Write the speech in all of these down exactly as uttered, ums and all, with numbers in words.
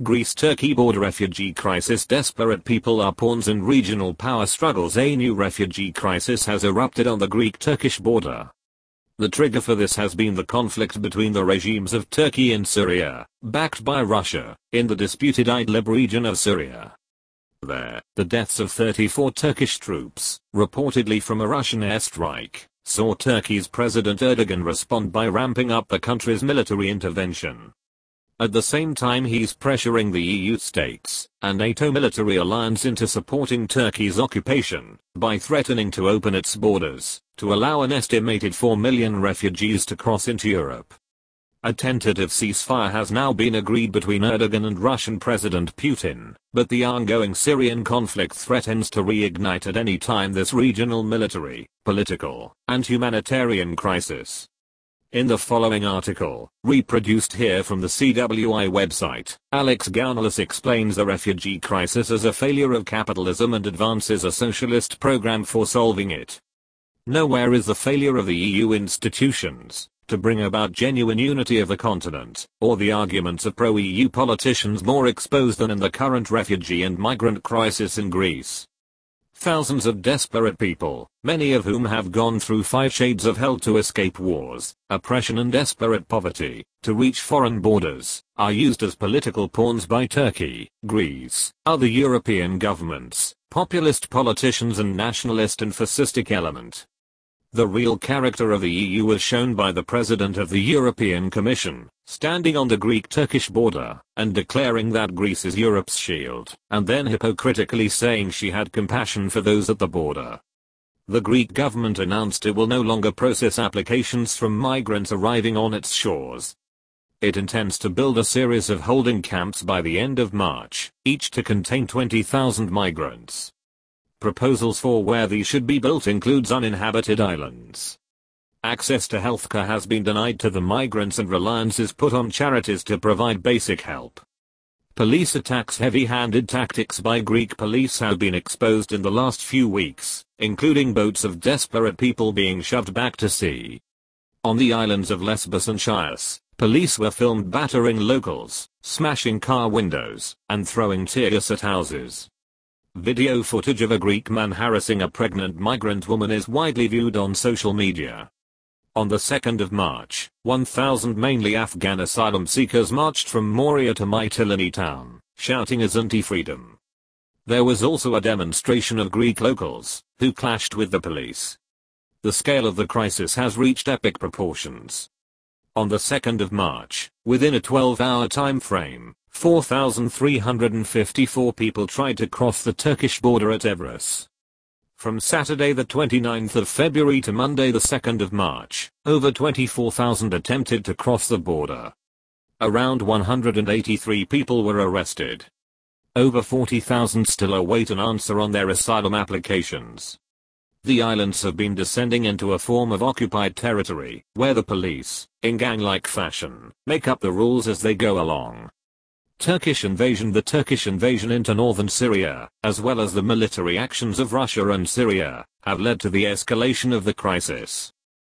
Greece-Turkey border refugee crisis. Desperate people are pawns in regional power struggles. A new refugee crisis has erupted on the Greek-Turkish border. The trigger for this has been the conflict between the regimes of Turkey and Syria, backed by Russia, in the disputed Idlib region of Syria. There, the deaths of thirty-four Turkish troops, reportedly from a Russian airstrike, saw Turkey's President Erdogan respond by ramping up the country's military intervention. At the same time, he's pressuring the E U states and NATO military alliance into supporting Turkey's occupation by threatening to open its borders to allow an estimated four million refugees to cross into Europe. A tentative ceasefire has now been agreed between Erdogan and Russian President Putin, but the ongoing Syrian conflict threatens to reignite at any time this regional military, political, and humanitarian crisis. In the following article, reproduced here from the C W I website, Alex Gounalis explains the refugee crisis as a failure of capitalism and advances a socialist program for solving it. Nowhere is the failure of the E U institutions to bring about genuine unity of the continent, or the arguments of pro-E U politicians more exposed than in the current refugee and migrant crisis in Greece. Thousands of desperate people, many of whom have gone through five shades of hell to escape wars, oppression and desperate poverty, to reach foreign borders, are used as political pawns by Turkey, Greece, other European governments, populist politicians and nationalist and fascistic element. The real character of the E U was shown by the President of the European Commission, standing on the Greek-Turkish border, and declaring that Greece is Europe's shield, and then hypocritically saying she had compassion for those at the border. The Greek government announced it will no longer process applications from migrants arriving on its shores. It intends to build a series of holding camps by the end of March, each to contain twenty thousand migrants. Proposals for where these should be built includes uninhabited islands. Access to healthcare has been denied to the migrants and reliance is put on charities to provide basic help. Police attacks. Heavy-handed tactics by Greek police have been exposed in the last few weeks, including boats of desperate people being shoved back to sea. On the islands of Lesbos and Chios, police were filmed battering locals, smashing car windows, and throwing tear gas at houses. Video footage of a Greek man harassing a pregnant migrant woman is widely viewed on social media. On the second of March, one thousand mainly Afghan asylum seekers marched from Moria to Mytilene town, shouting Azanti freedom. There was also a demonstration of Greek locals, who clashed with the police. The scale of the crisis has reached epic proportions. On the second of March, within a twelve-hour time frame, four thousand three hundred fifty-four people tried to cross the Turkish border at Evros. From Saturday the twenty-ninth of February to Monday the second of March, over twenty-four thousand attempted to cross the border. Around one hundred eighty-three people were arrested. Over forty thousand still await an answer on their asylum applications. The islands have been descending into a form of occupied territory, where the police, in gang-like fashion, make up the rules as they go along. Turkish invasion. The Turkish invasion into northern Syria, as well as the military actions of Russia and Syria, have led to the escalation of the crisis.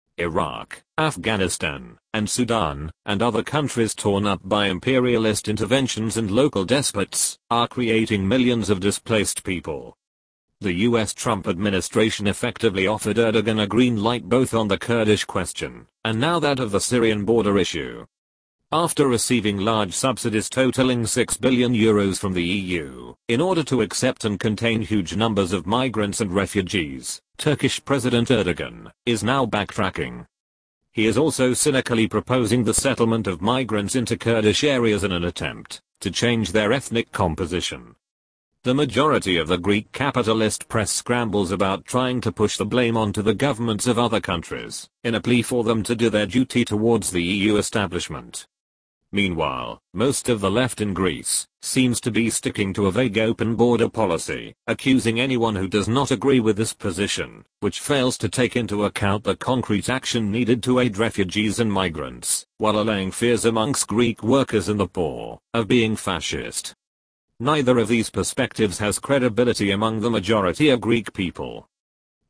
Iraq, Afghanistan, and Sudan, and other countries torn up by imperialist interventions and local despots, are creating millions of displaced people. The U S Trump administration effectively offered Erdogan a green light both on the Kurdish question, and now that of the Syrian border issue. After receiving large subsidies totaling six billion euros from the E U, in order to accept and contain huge numbers of migrants and refugees, Turkish President Erdogan is now backtracking. He is also cynically proposing the settlement of migrants into Kurdish areas in an attempt to change their ethnic composition. The majority of the Greek capitalist press scrambles about trying to push the blame onto the governments of other countries, in a plea for them to do their duty towards the E U establishment. Meanwhile, most of the left in Greece seems to be sticking to a vague open border policy, accusing anyone who does not agree with this position, which fails to take into account the concrete action needed to aid refugees and migrants, while allaying fears amongst Greek workers and the poor, of being fascist. Neither of these perspectives has credibility among the majority of Greek people.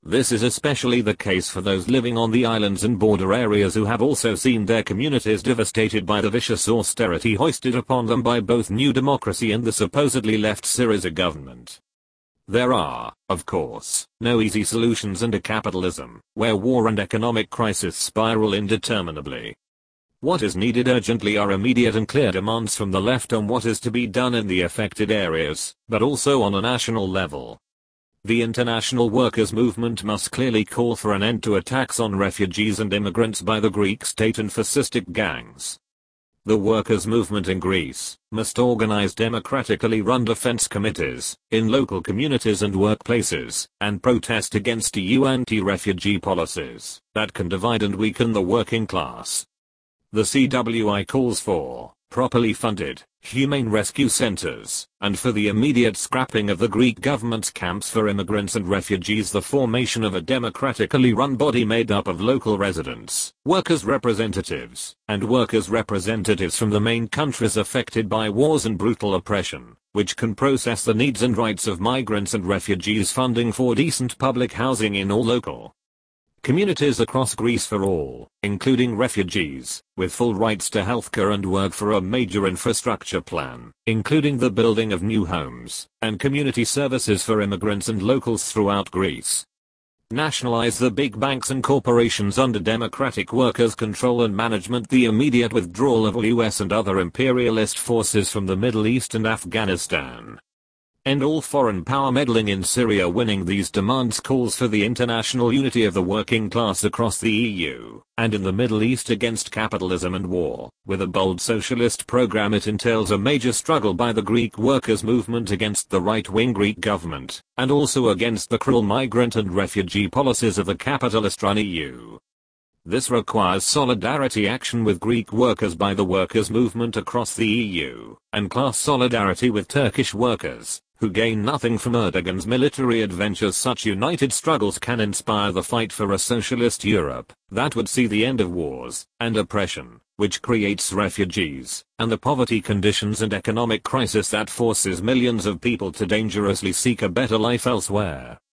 This is especially the case for those living on the islands and border areas who have also seen their communities devastated by the vicious austerity hoisted upon them by both New Democracy and the supposedly left Syriza government. There are, of course, no easy solutions under capitalism, where war and economic crisis spiral indeterminably. What is needed urgently are immediate and clear demands from the left on what is to be done in the affected areas, but also on a national level. The international workers' movement must clearly call for an end to attacks on refugees and immigrants by the Greek state and fascistic gangs. The workers' movement in Greece must organize democratically run defense committees in local communities and workplaces and protest against E U anti-refugee policies that can divide and weaken the working class. The C W I calls for properly funded, humane rescue centers, and for the immediate scrapping of the Greek government's camps for immigrants and refugees, the formation of a democratically run body made up of local residents, workers' representatives, and workers' representatives from the main countries affected by wars and brutal oppression, which can process the needs and rights of migrants and refugees, funding for decent public housing in all local communities across Greece for all, including refugees, with full rights to healthcare, and work for a major infrastructure plan, including the building of new homes and community services for immigrants and locals throughout Greece. Nationalize the big banks and corporations under democratic workers' control and management. The immediate withdrawal of U S and other imperialist forces from the Middle East and Afghanistan. End all foreign power meddling in Syria. Winning these demands calls for the international unity of the working class across the E U and in the Middle East against capitalism and war. With a bold socialist program, it entails a major struggle by the Greek workers' movement against the right-wing Greek government, and also against the cruel migrant and refugee policies of the capitalist-run E U. This requires solidarity action with Greek workers by the workers' movement across the E U, and class solidarity with Turkish workers, who gain nothing from Erdogan's military adventures. Such united struggles can inspire the fight for a socialist Europe that would see the end of wars and oppression, which creates refugees, and the poverty conditions and economic crisis that forces millions of people to dangerously seek a better life elsewhere.